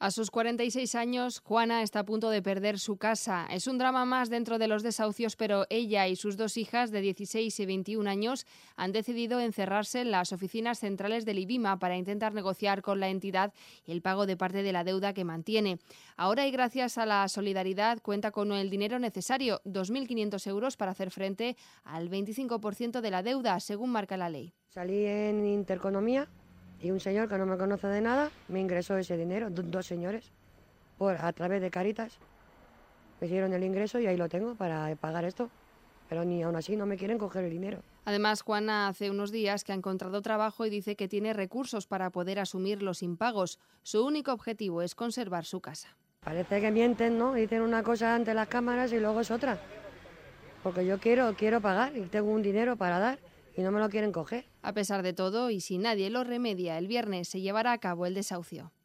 A sus 46 años, Juana está a punto de perder su casa. Es un drama más dentro de los desahucios, pero ella y sus dos hijas de 16 y 21 años han decidido encerrarse en las oficinas centrales del IBIMA para intentar negociar con la entidad el pago de parte de la deuda que mantiene. Ahora, y gracias a la solidaridad, cuenta con el dinero necesario, 2.500 euros, para hacer frente al 25% de la deuda, según marca la ley. Salí en Intereconomía y un señor que no me conoce de nada me ingresó ese dinero, dos señores, a través de Cáritas. Me hicieron el ingreso y ahí lo tengo para pagar esto, pero ni aún así no me quieren coger el dinero. Además, Juana hace unos días que ha encontrado trabajo y dice que tiene recursos para poder asumir los impagos. Su único objetivo es conservar su casa. Parece que mienten, ¿no? Dicen una cosa ante las cámaras y luego es otra. Porque yo quiero pagar y tengo un dinero para dar y no me lo quieren coger. A pesar de todo, y si nadie lo remedia, el viernes se llevará a cabo el desahucio.